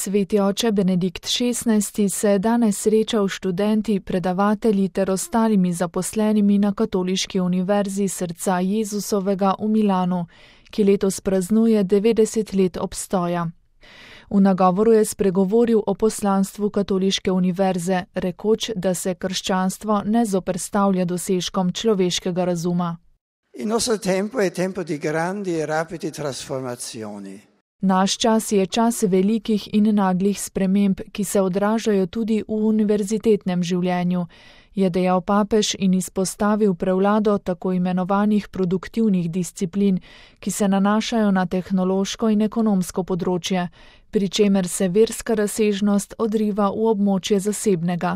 Sveti oče Benedikt XVI se je danes srečal s študenti, predavatelji ter ostalimi zaposlenimi na Katoliški univerzi Srca Jezusovega v Milanu, ki letos praznuje 90 let obstoja. V nagovoru je spregovoril o poslanstvu Katoliške univerze, rekoč, da se krščanstvo ne zoperstavlja dosežkom človeškega razuma. Il nostro tempo è tempo di grandi e rapide trasformazioni. Naš čas je čas velikih in naglih sprememb, ki se odražajo tudi v univerzitetnem življenju, je dejal papež in izpostavil prevlado tako imenovanih produktivnih disciplin, ki se nanašajo na tehnološko in ekonomsko področje, pri čemer se verska razsežnost odriva v območje zasebnega.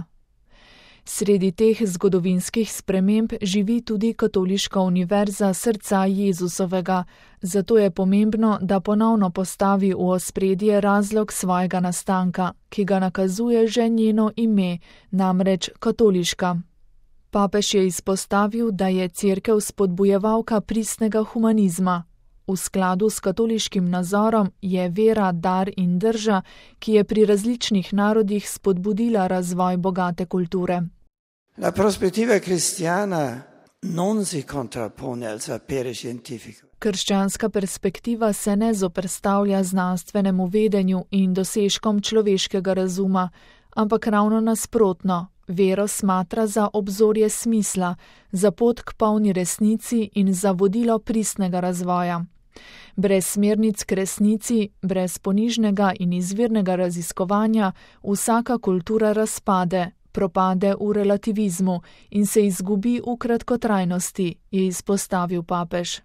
Sredi teh zgodovinskih sprememb živi tudi Katoliška univerza Srca Jezusovega, zato je pomembno, da ponovno postavi v ospredje razlog svojega nastanka, ki ga nakazuje že njeno ime, namreč katoliška. Papež je izpostavil, da je Cerkev spodbujevalka pristnega humanizma. V skladu s katoliškim nazorom je vera dar in drža, ki je pri različnih narodih spodbudila razvoj bogate kulture. La prospettiva cristiana non si contrappone al sapere scientifico. Krščanska perspektiva se ne zoperstavlja znanstvenemu vedenju in dosežkom človeškega razuma, ampak ravno nasprotno, vero smatra za obzorje smisla, za pot k polni resnici in za vodilo pristnega razvoja. Brez smernic k resnici, brez ponižnega in izvirnega raziskovanja, vsaka kultura razpade, propade v relativizmu in se izgubi v kratkotrajnosti, je izpostavil papež.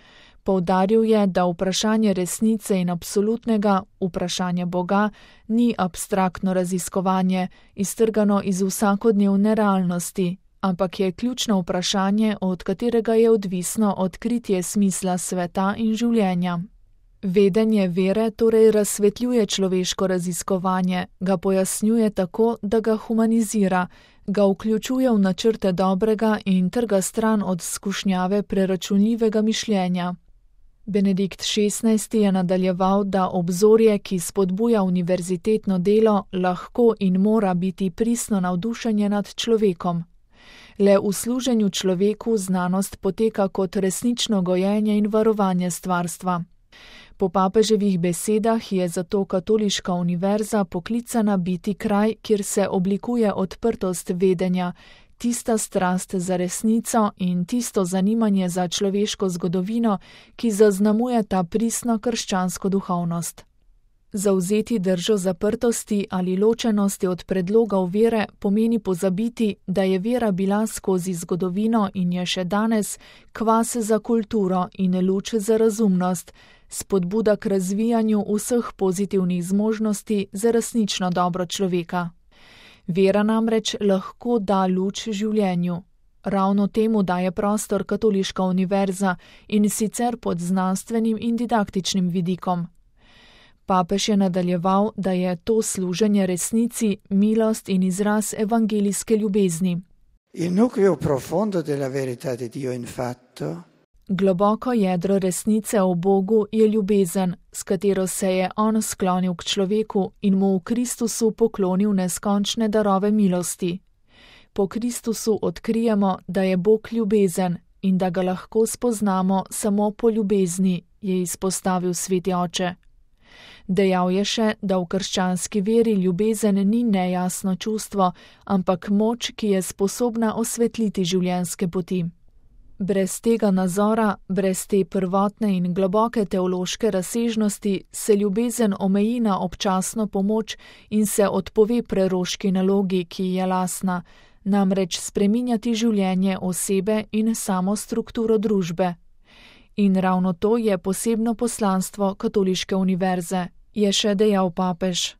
Poudaril je, da vprašanje resnice in absolutnega, vprašanje Boga, ni abstraktno raziskovanje, iztrgano iz vsakodnevne realnosti, ampak je ključno vprašanje, od katerega je odvisno odkritje smisla sveta in življenja. Vedenje vere torej razsvetljuje človeško raziskovanje, ga pojasnjuje tako, da ga humanizira, ga vključuje v načrte dobrega in trga stran od skušnjave preračunljivega mišljenja. Benedikt XVI je nadaljeval, da obzorje, ki spodbuja univerzitetno delo, lahko in mora biti pristno navdušenje nad človekom. Le v služenju človeku znanost poteka kot resnično gojenje in varovanje stvarstva. Po papeževih besedah je zato Katoliška univerza poklicana biti kraj, kjer se oblikuje odprtost vedenja, tista strast za resnico in tisto zanimanje za človeško zgodovino, ki zaznamuje ta pristno krščansko duhovnost. Zavzeti držo zaprtosti ali ločenosti od predlogov vere pomeni pozabiti, da je vera bila skozi zgodovino in je še danes kvas za kulturo in luč za razumnost, spodbuda k razvijanju vseh pozitivnih zmožnosti za resnično dobro človeka. Vera namreč lahko da luč življenju. Ravno temu daje prostor Katoliška univerza in sicer pod znanstvenim in didaktičnim vidikom. Papež je nadaljeval, da je to služenje resnici, milost in izraz evangelijske ljubezni. Il nucleo profondo della verità di Dio infatti. Globoko jedro resnice o Bogu je ljubezen, s katero se je on sklonil k človeku in mu v Kristusu poklonil neskončne darove milosti. Po Kristusu odkrijemo, da je Bog ljubezen in da ga lahko spoznamo samo po ljubezni, je izpostavil sveti oče. Dejal je še, da v krščanski veri ljubezen ni nejasno čustvo, ampak moč, ki je sposobna osvetliti življenjske poti. Brez tega nazora, brez te prvotne in globoke teološke razsežnosti se ljubezen omeji na občasno pomoč in se odpove preroški nalogi, ki je lastna, namreč spreminjati življenje osebe in samo strukturo družbe. In ravno to je posebno poslanstvo Katoliške univerze, je še dejal papež.